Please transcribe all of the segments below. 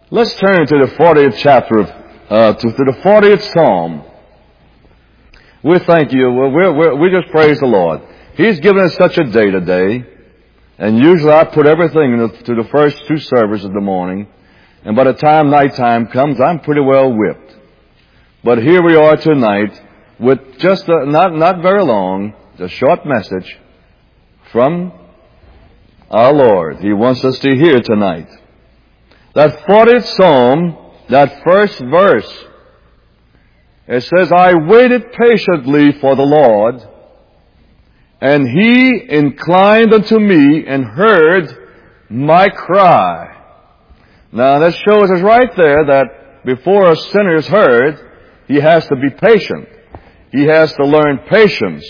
Let's turn to the 40th chapter to the 40th Psalm. We thank you. We just praise the Lord. He's given us such a day today. And usually I put everything to the first two services of the morning. And by the time nighttime comes, I'm pretty well whipped. But here we are tonight with just not very long, a short message from our Lord. He wants us to hear tonight. That 40th Psalm, that first verse, it says, I waited patiently for the Lord, and He inclined unto me and heard my cry. Now that shows us right there that before a sinner is heard, he has to be patient. He has to learn patience.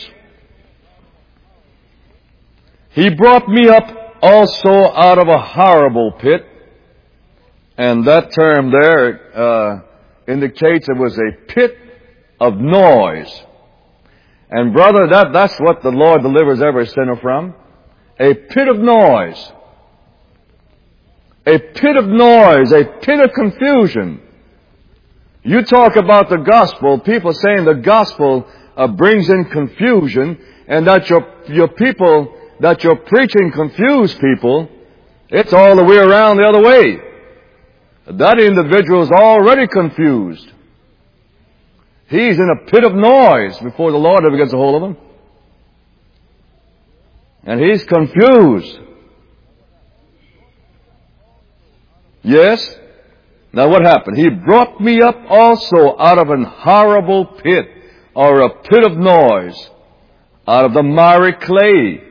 He brought me up also out of a horrible pit. And that term there indicates it was a pit of noise. And brother, that's what the Lord delivers every sinner from. A pit of noise. A pit of noise, a pit of confusion. You talk about the gospel, people saying the gospel brings in confusion, and that your people, that you're preaching confuse people. It's all the way around the other way. That individual is already confused. He's in a pit of noise before the Lord ever gets a hold of him. And he's confused. Yes? Now what happened? He brought me up also out of an horrible pit, or a pit of noise, out of the miry clay,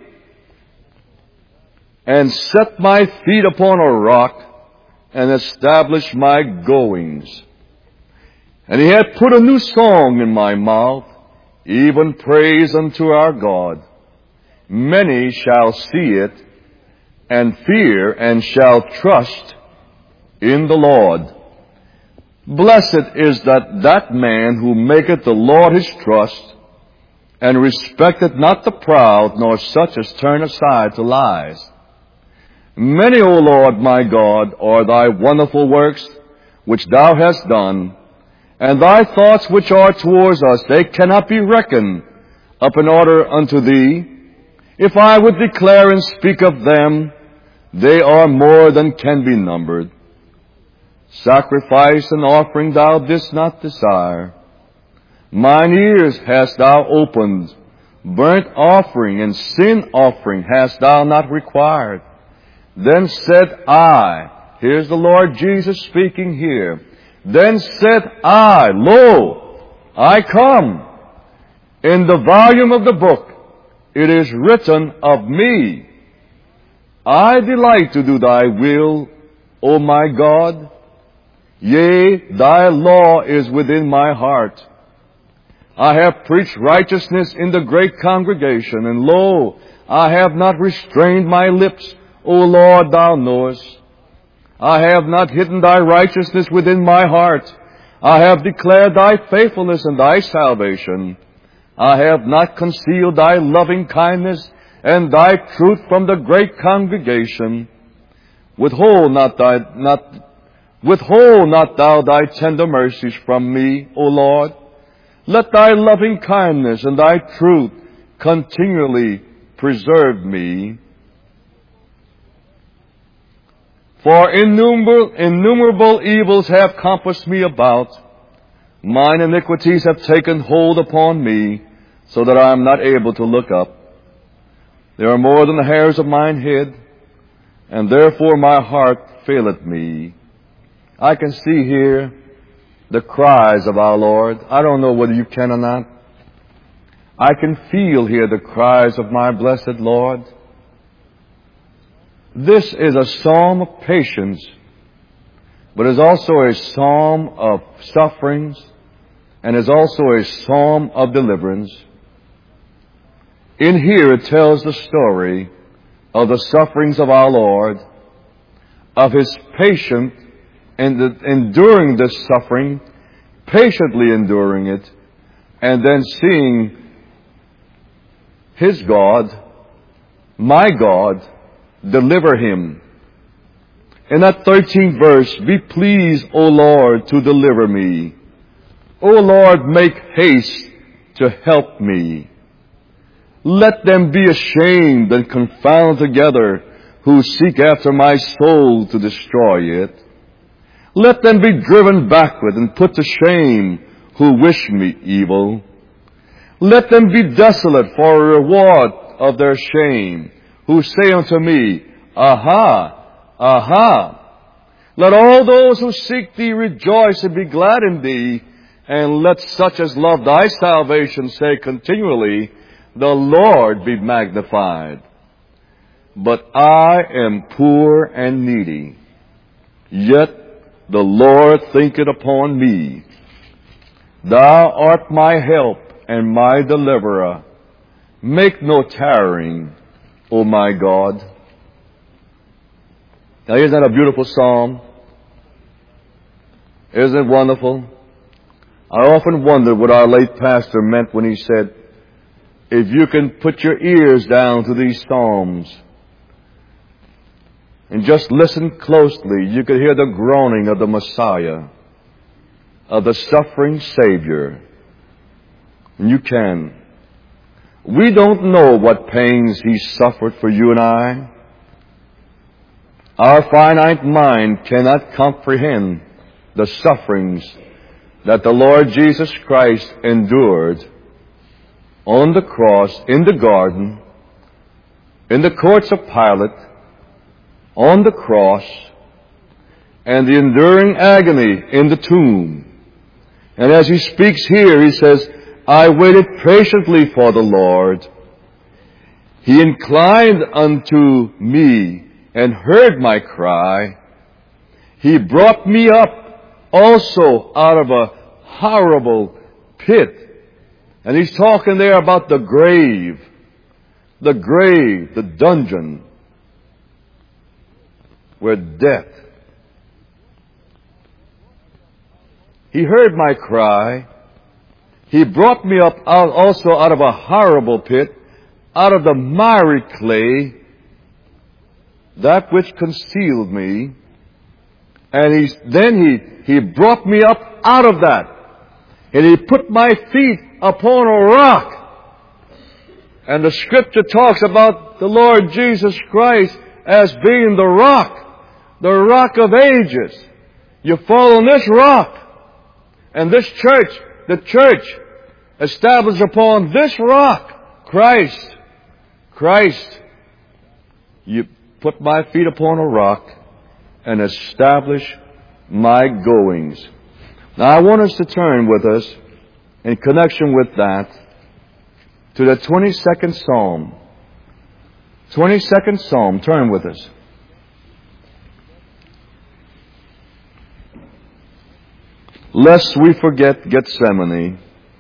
and set my feet upon a rock, and established my goings. And He hath put a new song in my mouth, even praise unto our God. Many shall see it, and fear, and shall trust in the Lord. Blessed is that man who maketh the Lord his trust, and respecteth not the proud, nor such as turn aside to lies. Many, O Lord my God, are thy wonderful works which thou hast done, and thy thoughts which are towards us, they cannot be reckoned up in order unto thee. If I would declare and speak of them, they are more than can be numbered. Sacrifice and offering thou didst not desire. Mine ears hast thou opened. Burnt offering and sin offering hast thou not required. Then said I, here's the Lord Jesus speaking here. Then said I, lo, I come. In the volume of the book it is written of me. I delight to do thy will, O my God. Yea, thy law is within my heart. I have preached righteousness in the great congregation, and lo, I have not restrained my lips. O Lord, thou knowest. I have not hidden thy righteousness within my heart. I have declared thy faithfulness and thy salvation. I have not concealed thy loving kindness and thy truth from the great congregation. Withhold not thou thy tender mercies from me, O Lord. Let thy loving kindness and thy truth continually preserve me. For innumerable evils have compassed me about. Mine iniquities have taken hold upon me, so that I am not able to look up. There are more than the hairs of mine head, and therefore my heart faileth me. I can see here the cries of our Lord. I don't know whether you can or not. I can feel here the cries of my blessed Lord. This is a psalm of patience, but is also a psalm of sufferings, and is also a psalm of deliverance. In here it tells the story of the sufferings of our Lord, of His patience and enduring this suffering, patiently enduring it, and then seeing His God, my God, deliver Him. In that 13th verse, be pleased, O Lord, to deliver me. O Lord, make haste to help me. Let them be ashamed and confounded together who seek after my soul to destroy it. Let them be driven backward and put to shame who wish me evil. Let them be desolate for a reward of their shame, who say unto me, Aha, aha. Let all those who seek thee rejoice and be glad in thee, and let such as love thy salvation say continually, The Lord be magnified. But I am poor and needy, yet the Lord thinketh upon me. Thou art my help and my deliverer. Make no tarrying, O my God. Now isn't that a beautiful psalm? Isn't it wonderful? I often wondered what our late pastor meant when he said, if you can put your ears down to these psalms and just listen closely, you could hear the groaning of the Messiah, of the suffering Savior. And you can. We don't know what pains He suffered for you and I. Our finite mind cannot comprehend the sufferings that the Lord Jesus Christ endured on the cross, in the garden, in the courts of Pilate, on the cross, and the enduring agony in the tomb. And as He speaks here, He says, I waited patiently for the Lord. He inclined unto me and heard my cry. He brought me up also out of a horrible pit. And He's talking there about the grave, the dungeon, where death. He heard my cry. He brought me up also out of a horrible pit, out of the miry clay, that which concealed me. And then he brought me up out of that. And He put my feet upon a rock. And the Scripture talks about the Lord Jesus Christ as being the rock of ages. You fall on this rock. And this church, the church, established upon this rock, Christ. You put my feet upon a rock and establish my goings. Now I want us to turn with us, in connection with that, to the 22nd Psalm. 22nd Psalm, turn with us. Lest we forget Gethsemane,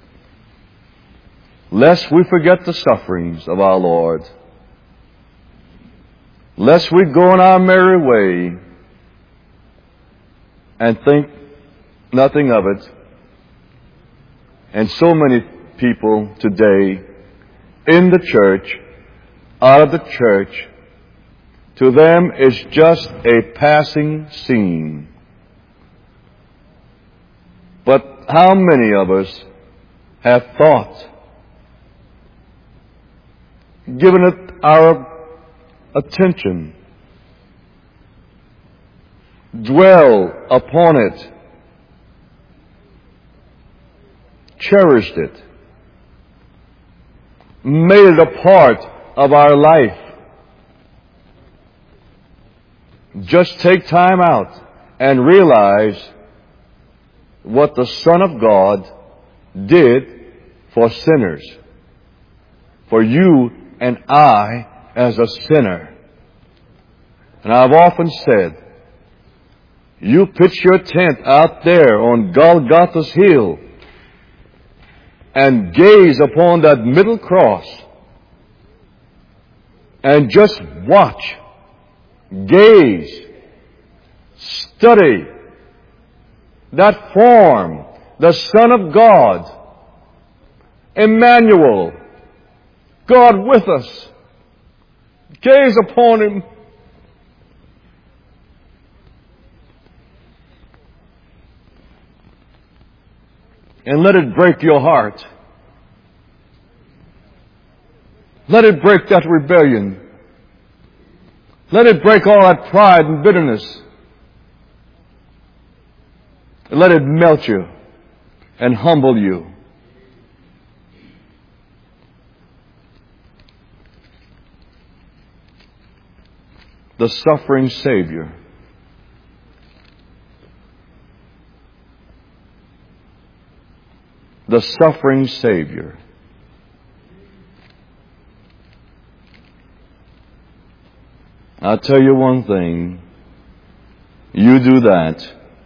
lest we forget the sufferings of our Lord, lest we go on our merry way and think nothing of it. And so many people today in the church, out of the church, to them is just a passing scene. But how many of us have thought, given it our attention, dwell upon it, cherished it, made it a part of our life? Just take time out and realize what the Son of God did for sinners, for you and I as a sinner. And I've often said, you pitch your tent out there on Golgotha's hill and gaze upon that middle cross and just watch, gaze, study that form, the Son of God, Emmanuel, God with us. Gaze upon Him. and let it break your heart. Let it break that rebellion. Let it break all that pride and bitterness. And let it melt you and humble you. The suffering Savior. The suffering Savior. I'll tell you one thing. You do that,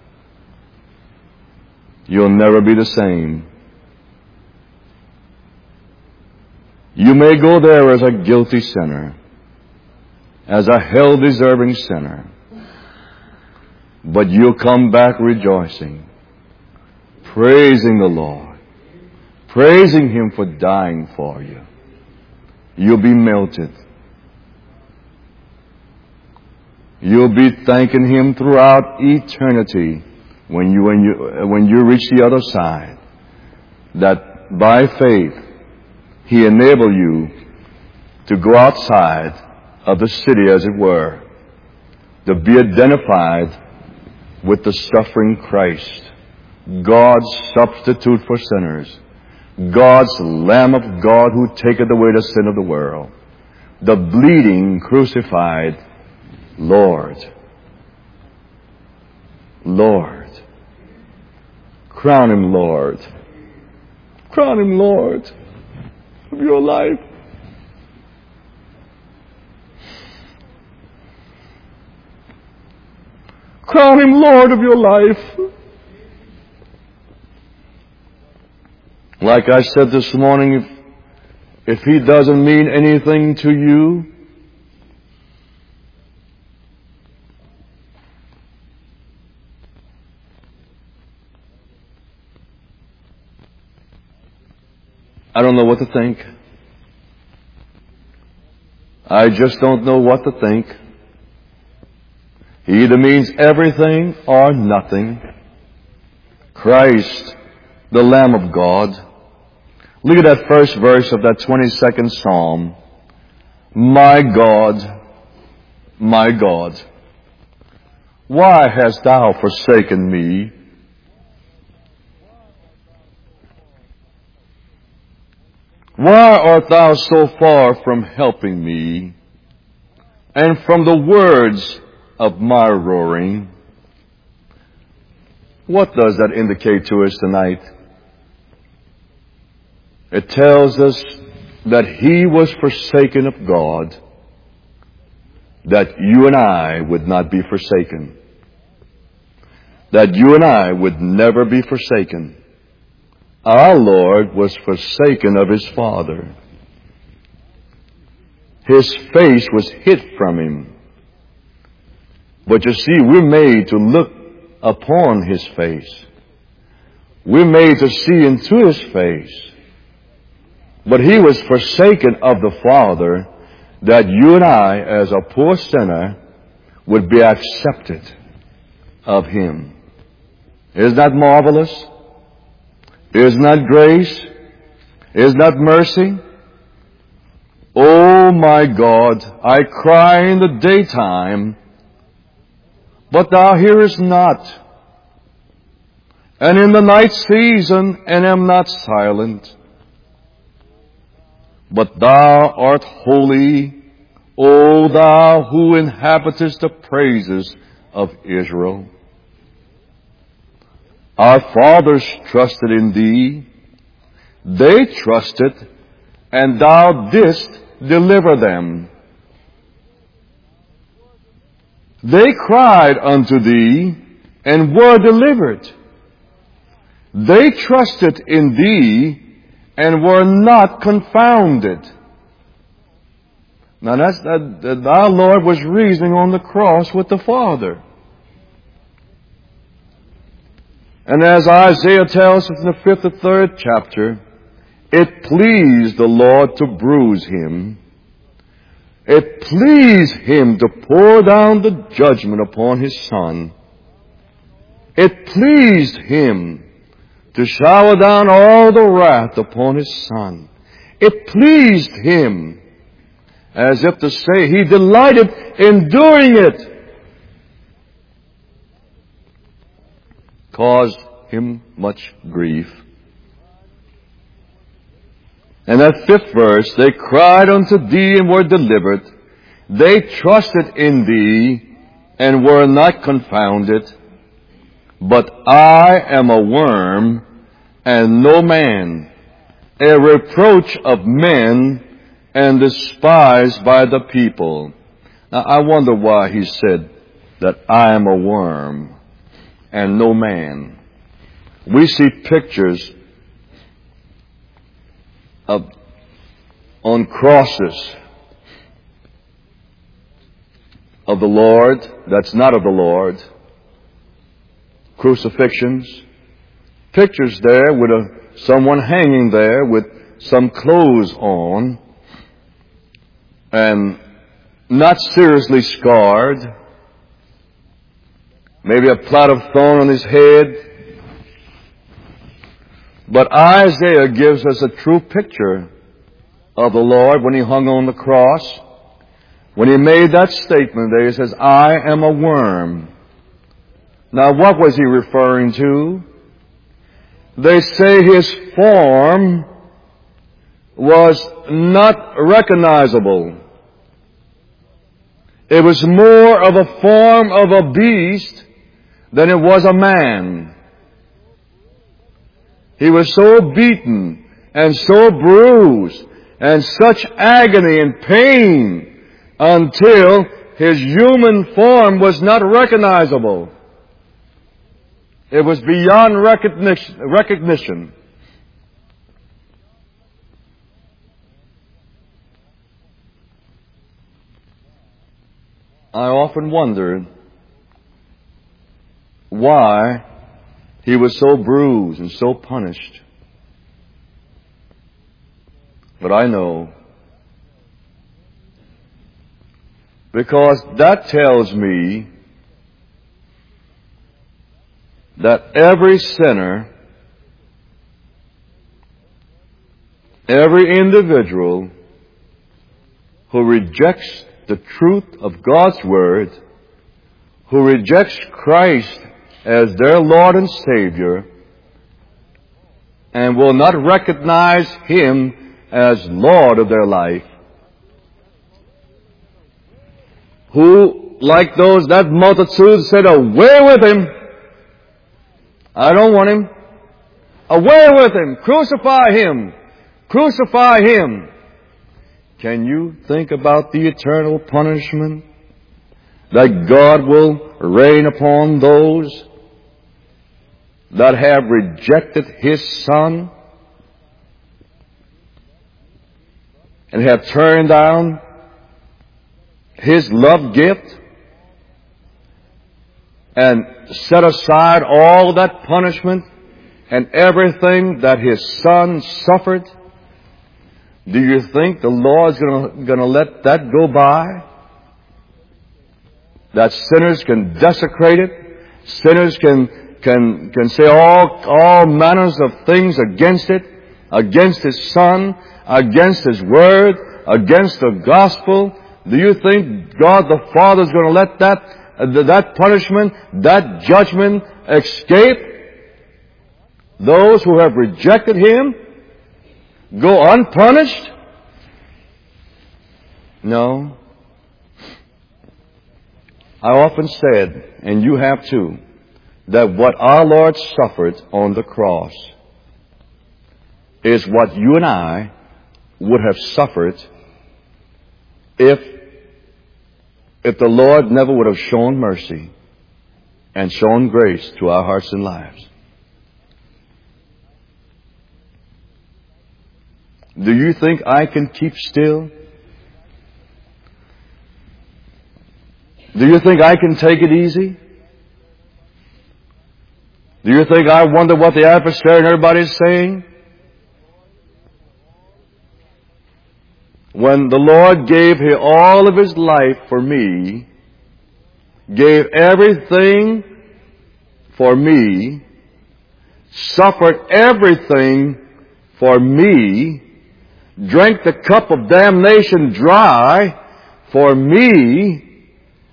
you'll never be the same. You may go there as a guilty sinner, as a hell-deserving sinner, but you'll come back rejoicing, praising the Lord, praising Him for dying for you. You'll be melted. You'll be thanking Him throughout eternity when you reach the other side, that by faith He enabled you to go outside of the city, as it were, to be identified with the suffering Christ, God's substitute for sinners, God's Lamb of God who taketh away the sin of the world, the bleeding, crucified Lord. Lord. Crown Him Lord. Crown Him Lord of your life. Crown Him Lord of your life. Like I said this morning, if He doesn't mean anything to you, I don't know what to think. I just don't know what to think. He either means everything or nothing. Christ, the Lamb of God. Look at that first verse of that 22nd Psalm. My God, why hast thou forsaken me? Why art thou so far from helping me, and from the words of my roaring? What does that indicate to us tonight? It tells us that He was forsaken of God, that you and I would not be forsaken, that you and I would never be forsaken. Our Lord was forsaken of His Father. His face was hid from Him. But you see, we're made to look upon His face. We're made to see into His face. But He was forsaken of the Father, that you and I, as a poor sinner, would be accepted of Him. Isn't that marvelous? Isn't that grace? Isn't that mercy? Oh my God, I cry in the daytime, but Thou hearest not. And in the night season, and am not silent. But Thou art holy, O Thou who inhabitest the praises of Israel. Our fathers trusted in Thee. They trusted, and Thou didst deliver them. They cried unto Thee, and were delivered. They trusted in Thee, and were not confounded. Now our Lord was reasoning on the cross with the Father. And as Isaiah tells us in the 5th and 3rd chapter, it pleased the Lord to bruise Him. It pleased Him to pour down the judgment upon His Son. It pleased Him to shower down all the wrath upon His Son. It pleased Him, as if to say He delighted in doing it. Caused Him much grief. And that 5th verse, they cried unto Thee and were delivered. They trusted in Thee and were not confounded. But I am a worm and no man, a reproach of men and despised by the people. Now I wonder why he said that I am a worm and no man. We see pictures on crosses of the Lord that's not of the Lord. Crucifixions. Pictures there with someone hanging there with some clothes on and not seriously scarred. Maybe a plot of thorn on his head. But Isaiah gives us a true picture of the Lord when He hung on the cross. When He made that statement there, He says, I am a worm. Now what was He referring to? They say His form was not recognizable. It was more of a form of a beast than it was a man. He was so beaten and so bruised and such agony and pain until His human form was not recognizable. It was beyond recognition. I often wondered why He was so bruised and so punished. But I know, because that tells me that every sinner, every individual who rejects the truth of God's Word, who rejects Christ as their Lord and Savior, and will not recognize Him as Lord of their life, who, like that multitude said, away with Him. I don't want Him. Away with Him. Crucify Him. Crucify Him. Can you think about the eternal punishment that God will rain upon those that have rejected His Son and have turned down His love gift and set aside all that punishment and everything that His Son suffered? Do you think the Lord's going to let that go by? That sinners can desecrate it? Sinners can say all manners of things against it, against His Son, against His Word, against the gospel? Do you think God the Father is going to let that punishment, that judgment escape those who have rejected Him? Go unpunished? No. I often said, and you have too, that what our Lord suffered on the cross is what you and I would have suffered if the Lord never would have shown mercy and shown grace to our hearts and lives. Do you think I can keep still? Do you think I can take it easy? Do you think I wonder what the adversary and everybody's saying? When the Lord gave all of His life for me, gave everything for me, suffered everything for me, drank the cup of damnation dry for me,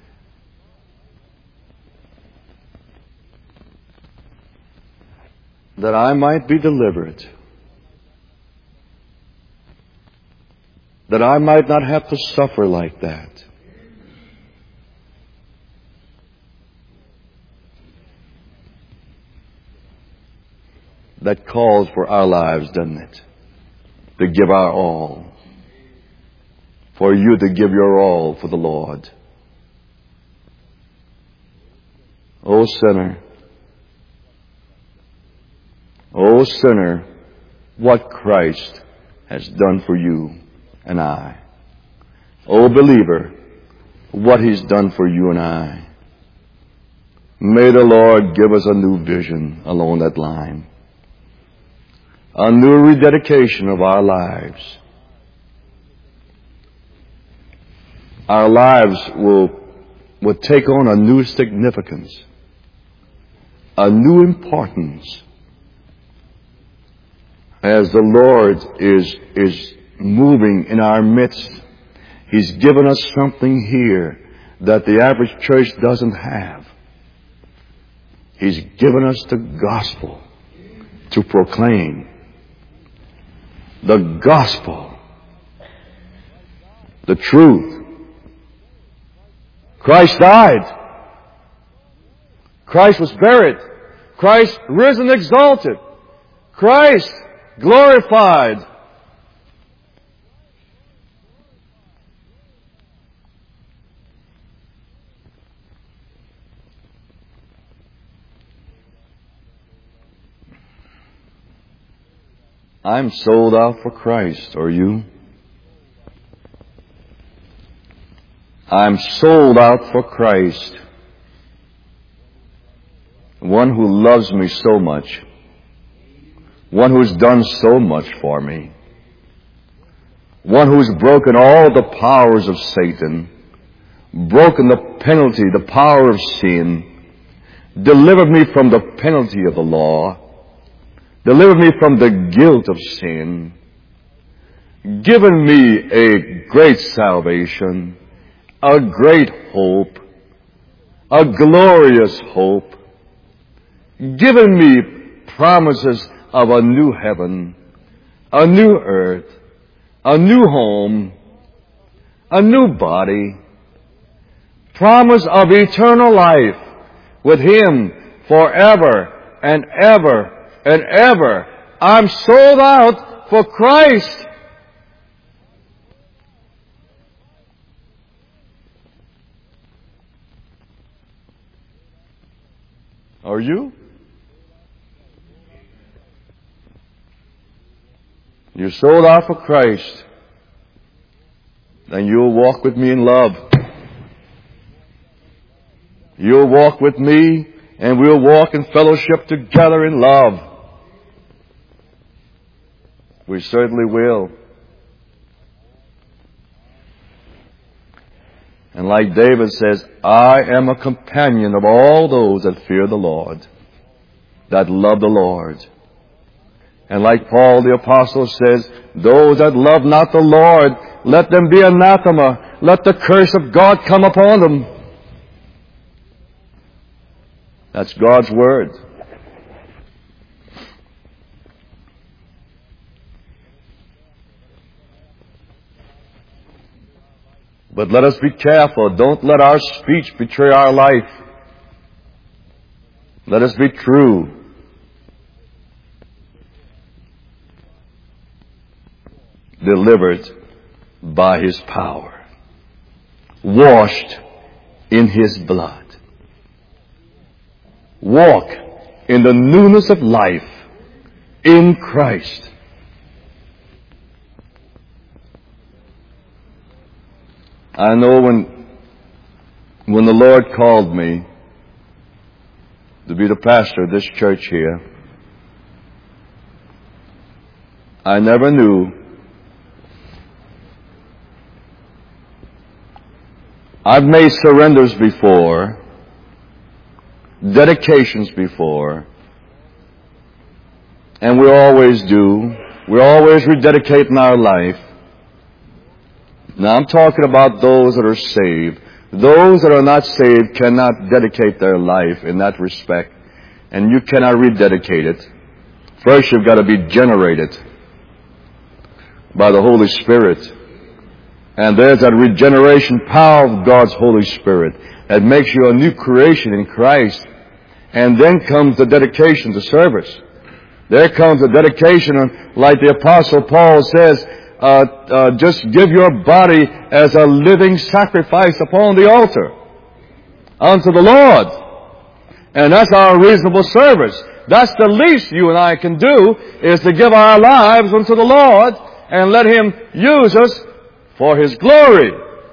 that I might be delivered, that I might not have to suffer like that. That calls for our lives, doesn't it? To give our all. For you to give your all for the Lord. O sinner, O sinner, what Christ has done for you and I. O believer, what He's done for you and I. May the Lord give us a new vision along that line. A new rededication of our lives. Our lives will take on a new significance, a new importance, as the Lord is moving in our midst. He's given us something here that the average church doesn't have. He's given us the gospel to proclaim. The gospel. The truth. Christ died. Christ was buried. Christ risen exalted. Christ glorified. I'm sold out for Christ, are you? I'm sold out for Christ. One who loves me so much. One who's done so much for me. One who's broken all the powers of Satan. Broken the penalty, the power of sin. Delivered me from the penalty of the law. Delivered me from the guilt of sin. Given me a great salvation, a great hope, a glorious hope. Given me promises of a new heaven, a new earth, a new home, a new body. Promise of eternal life with Him forever and ever and ever. I'm sold out for Christ. Are you? You're sold out for Christ. Then you'll walk with me in love. You'll walk with me and we'll walk in fellowship together in love. We certainly will. And like David says, I am a companion of all those that fear the Lord, that love the Lord. And like Paul the Apostle says, those that love not the Lord, let them be anathema. Let the curse of God come upon them. That's God's Word. But let us be careful. Don't let our speech betray our life. Let us be true. Delivered by His power. Washed in His blood. Walk in the newness of life in Christ. I know when the Lord called me to be the pastor of this church here, I never knew I've made surrenders before, dedications before, And we always do. We're always rededicating our life. Now I'm talking about those that are saved. Those that are not saved cannot dedicate their life in that respect. And you cannot rededicate it. First you've got to be generated by the Holy Spirit. And there's that regeneration power of God's Holy Spirit that makes you a new creation in Christ. And then comes the dedication to service. There comes the dedication, like the Apostle Paul says, just give your body as a living sacrifice upon the altar unto the Lord. And that's our reasonable service. That's the least you and I can do, is to give our lives unto the Lord and let Him use us for His glory.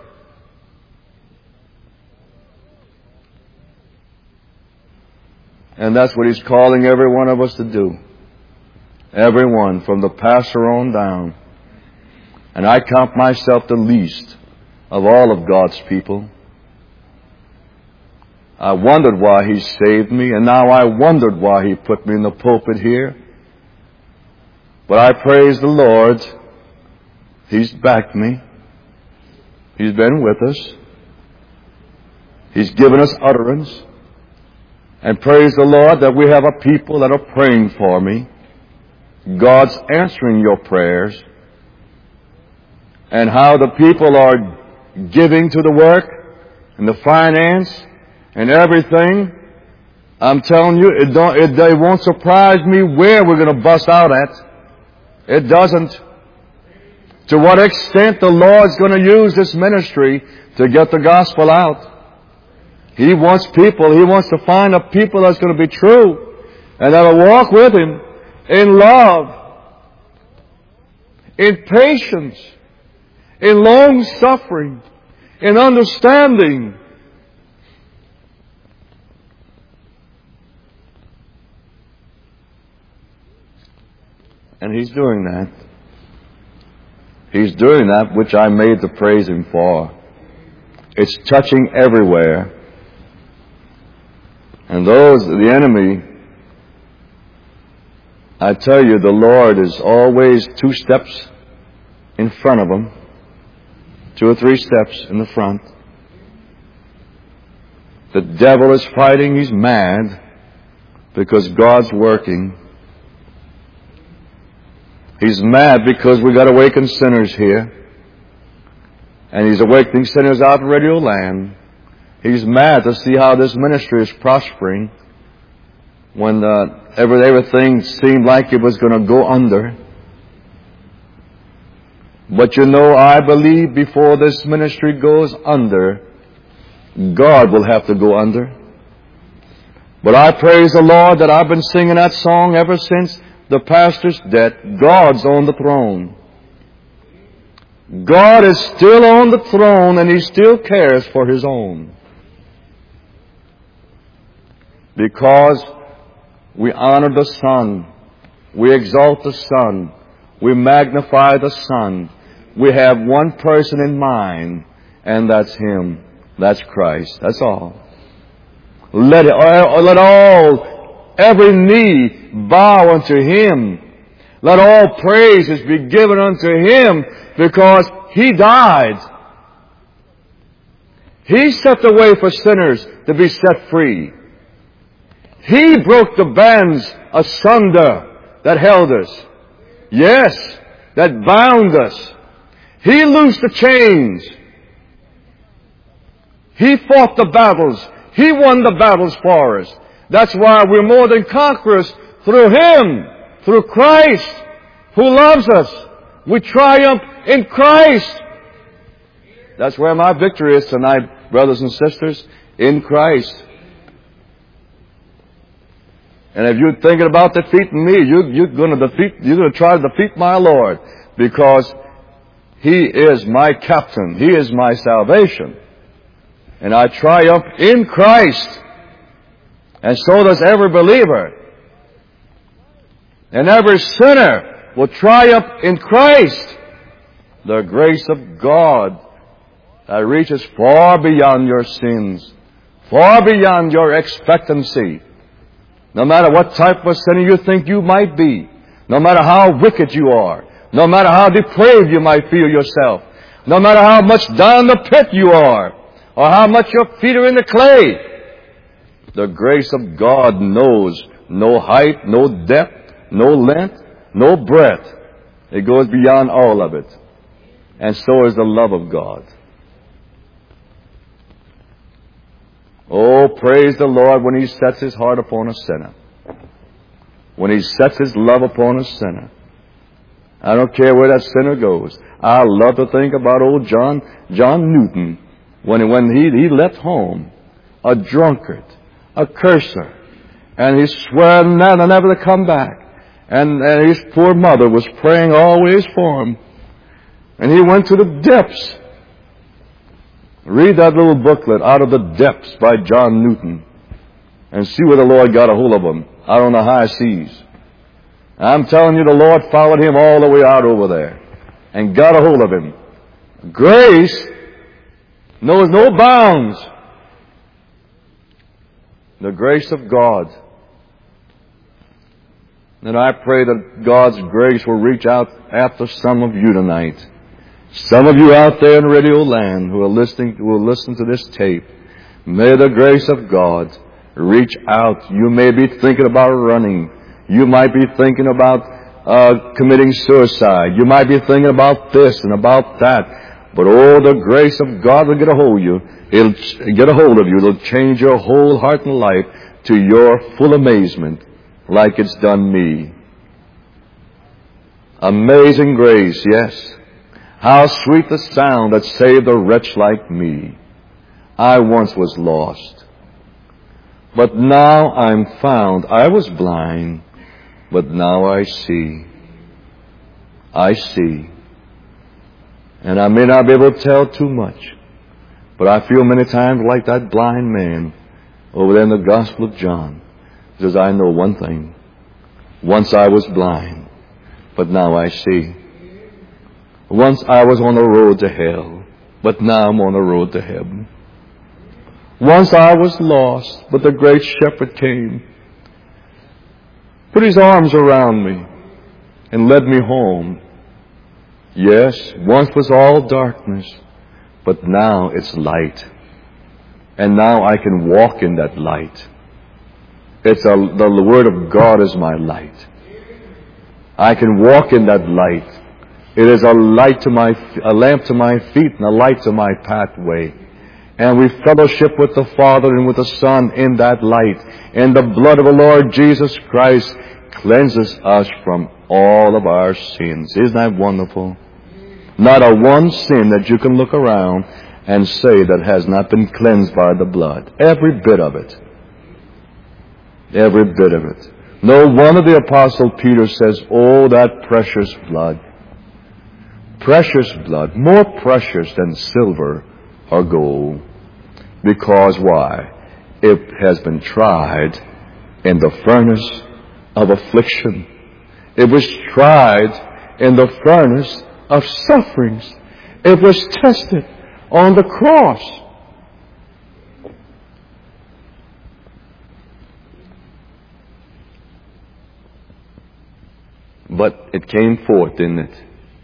And that's what He's calling every one of us to do. Everyone, from the pastor on down. And I count myself the least of all of God's people. I wondered why He saved me, and now I wondered why He put me in the pulpit here. But I praise the Lord. He's backed me. He's been with us. He's given us utterance. And praise the Lord that we have a people that are praying for me. God's answering your prayers. And how the people are giving to the work and the finance and everything. I'm telling you, it won't surprise me where we're going to bust out at. It doesn't. To what extent the Lord's going to use this ministry to get the gospel out. He wants people, He wants to find a people that's going to be true and that'll walk with Him in love, in patience, in long suffering, in understanding. And He's doing that. He's doing that which I made to praise Him for. It's touching everywhere. And the enemy, I tell you, the Lord is always 2 steps in front of them. 2 or 3 steps in the front. The devil is fighting. He's mad because God's working. He's mad because we got to awaken sinners here. And He's awakening sinners out in Radio Land. He's mad to see how this ministry is prospering when everything seemed like it was going to go under. But you know, I believe before this ministry goes under, God will have to go under. But I praise the Lord that I've been singing that song ever since the pastor's death. God's on the throne. God is still on the throne and He still cares for His own. Because we honor the Son. We exalt the Son. We magnify the Son. We have one person in mind, and that's Him. That's Christ. That's all. Let every knee bow unto Him. Let all praises be given unto Him, because He died. He set the way for sinners to be set free. He broke the bands asunder that held us. Yes, that bound us. He loosed the chains. He fought the battles. He won the battles for us. That's why we're more than conquerors through Him, through Christ, who loves us. We triumph in Christ. That's where my victory is tonight, brothers and sisters, in Christ. And if you're thinking about defeating me, you're going to try to defeat my Lord, because He is my captain. He is my salvation. And I triumph in Christ. And so does every believer. And every sinner will triumph in Christ. The grace of God that reaches far beyond your sins, far beyond your expectancy. No matter what type of sinner you think you might be, No matter how wicked you are, no matter how depraved you might feel yourself, no matter how much down the pit you are, or how much your feet are in the clay, the grace of God knows no height, no depth, no length, no breadth. It goes beyond all of it. And so is the love of God. Oh, praise the Lord when He sets His heart upon a sinner. When He sets His love upon a sinner. I don't care where that sinner goes. I love to think about old John Newton when he left home, a drunkard, a curser, and he swore never to come back. And his poor mother was praying always for him. And he went to the depths. Read that little booklet, Out of the Depths, by John Newton, and see where the Lord got a hold of him, out on the high seas. I'm telling you, the Lord followed him all the way out over there and got a hold of him. Grace knows no bounds. The grace of God. And I pray that God's grace will reach out after some of you tonight. Some of you out there in radio land who will listen to this tape. May the grace of God reach out. You may be thinking about running. You might be thinking about committing suicide. You might be thinking about this and about that. But oh, the grace of God will get a hold of you. It'll get a hold of you. It'll change your whole heart and life to your full amazement, like it's done me. Amazing grace, yes. How sweet the sound that saved a wretch like me. I once was lost, but now I'm found. I was blind, but now I see. I see. And I may not be able to tell too much, but I feel many times like that blind man over there in the Gospel of John. He says, I know one thing. Once I was blind, but now I see. Once I was on the road to hell, but now I'm on the road to heaven. Once I was lost, but the great shepherd came, put his arms around me, and led me home. Yes, once was all darkness, but now it's light. And now I can walk in that light. The Word of God is my light. I can walk in that light. It is a lamp to my feet and a light to my pathway. And we fellowship with the Father and with the Son in that light. And the blood of the Lord Jesus Christ cleanses us from all of our sins. Isn't that wonderful? Not a one sin that you can look around and say that has not been cleansed by the blood. Every bit of it. Every bit of it. No wonder the Apostle Peter says, oh, that precious blood. Precious blood, more precious than silver or gold. Because why? It has been tried in the furnace of affliction. It was tried in the furnace of sufferings. It was tested on the cross. But it came forth, didn't it?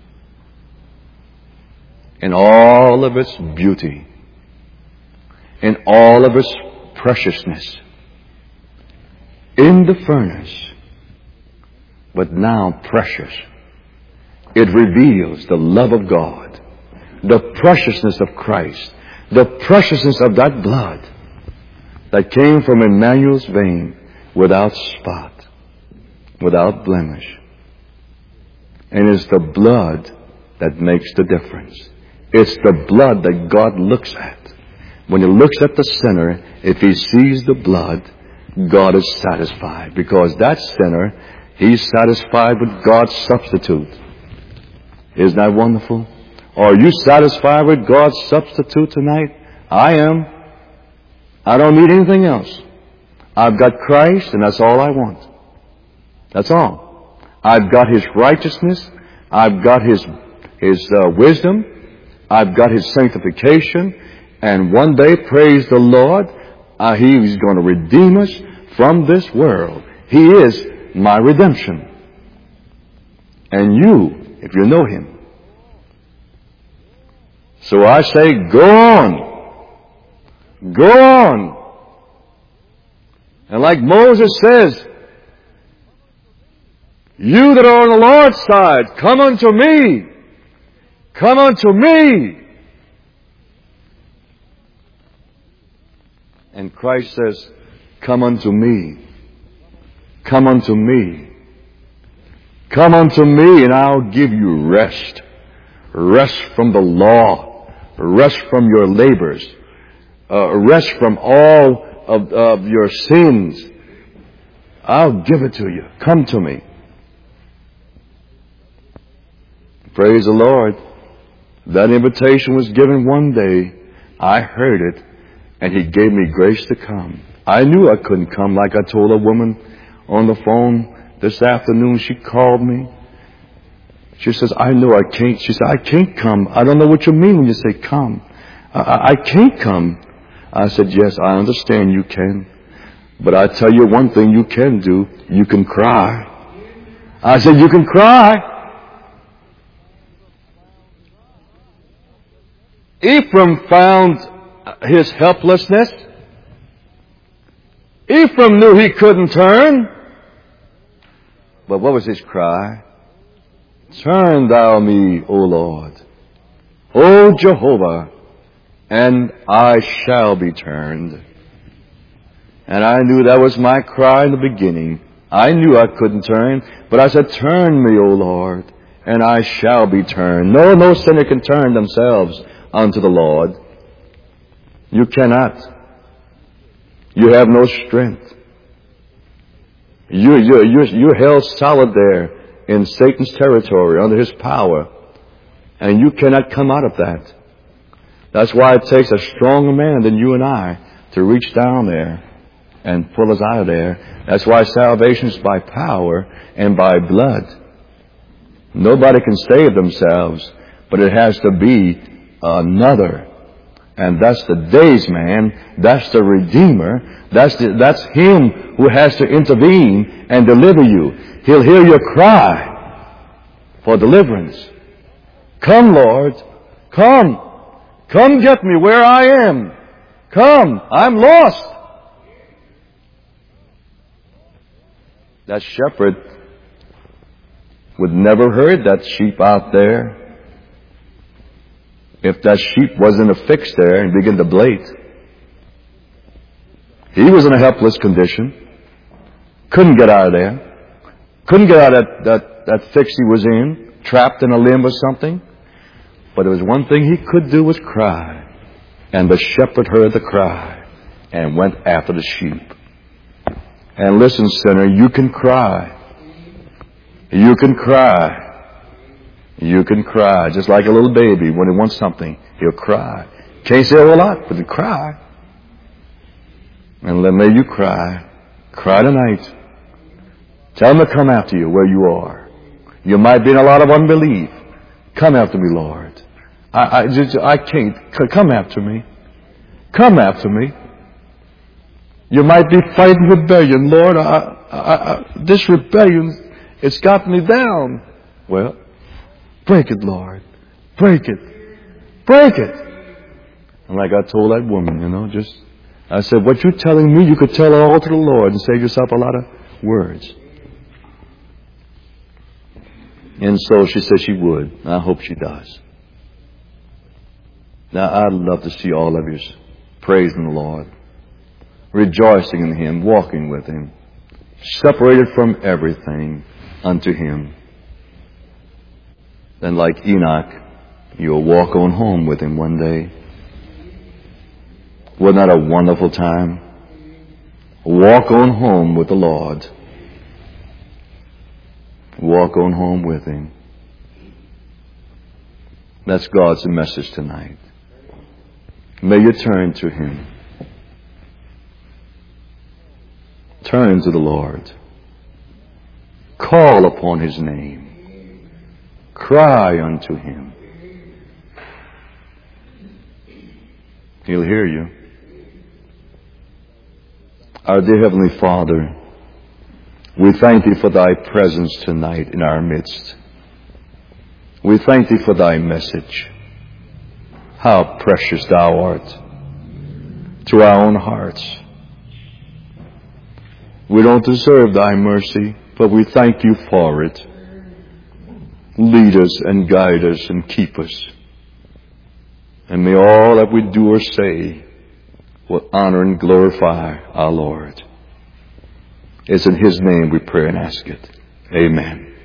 In all of its beauty, in all of its preciousness, in the furnace, but now precious. It reveals the love of God, the preciousness of Christ, the preciousness of that blood that came from Emmanuel's vein without spot, without blemish. And it's the blood that makes the difference. It's the blood that God looks at. When He looks at the sinner, if He sees the blood, God is satisfied. Because that sinner, he's satisfied with God's substitute. Isn't that wonderful? Are you satisfied with God's substitute tonight? I am. I don't need anything else. I've got Christ, and that's all I want. That's all. I've got His righteousness. I've got His wisdom. I've got His sanctification, and one day, praise the Lord, He's going to redeem us from this world. He is my redemption. and you, if you know Him. So I say, go on. Go on. And like Moses says, you that are on the Lord's side, come unto me. Come unto me. And Christ says, come unto me. Come unto me. Come unto me and I'll give you rest. Rest from the law. Rest from your labors. Rest from all of your sins. I'll give it to you. Come to me. Praise the Lord. That invitation was given one day. I heard it, and He gave me grace to come. I knew I couldn't come, like I told a woman on the phone this afternoon. She called me. She says, I know I can't. She said, I can't come. I don't know what you mean when you say come. I can't come. I said, yes, I understand you can. But I tell you one thing you can do. You can cry. I said, you can cry. Ephraim found his helplessness. Ephraim knew he couldn't turn. But what was his cry? Turn thou me, O Lord, O Jehovah, and I shall be turned. And I knew that was my cry in the beginning. I knew I couldn't turn, but I said, turn me, O Lord, and I shall be turned. No sinner can turn themselves unto the Lord. You cannot. You have no strength. You're held solid there in Satan's territory, under his power, and you cannot come out of that. That's why it takes a stronger man than you and I to reach down there and pull us out of there. That's why salvation is by power and by blood. Nobody can save themselves, but it has to be another. And that's the days man. That's the Redeemer. That's Him who has to intervene and deliver you. He'll hear your cry for deliverance. Come, Lord. Come. Come get me where I am. Come. I'm lost. That shepherd would never herd that sheep out there if that sheep wasn't affixed there and began to blate. He was in a helpless condition. Couldn't get out of there. Couldn't get out of that fix he was in, trapped in a limb or something. But there was one thing he could do, was cry. And the shepherd heard the cry and went after the sheep. And listen, sinner, you can cry. You can cry. You can cry. Just like a little baby, when he wants something, he'll cry. Can't say a whole lot, but he'll cry. And let me you cry. Cry tonight. Tell him to come after you where you are. You might be in a lot of unbelief. Come after me, Lord. I can't. Come after me. Come after me. You might be fighting rebellion. Lord, this rebellion, it's got me down. Well, break it, Lord. Break it. Break it. And like I told that woman, I said, what you're telling me, you could tell it all to the Lord and save yourself a lot of words. And so she said she would. I hope she does. Now, I'd love to see all of you praising the Lord, rejoicing in Him, walking with Him, separated from everything unto Him. Then like Enoch, you'll walk on home with Him one day. Wasn't that a wonderful time? Walk on home with the Lord. Walk on home with Him. That's God's message tonight. May you turn to Him. Turn to the Lord. Call upon His name. Cry unto Him. He'll hear you. Our dear Heavenly Father, we thank Thee for Thy presence tonight in our midst. We thank Thee for Thy message. How precious Thou art to our own hearts. We don't deserve Thy mercy, but we thank You for it. Lead us and guide us and keep us. And may all that we do or say will honor and glorify our Lord. It's in His name we pray and ask it. Amen.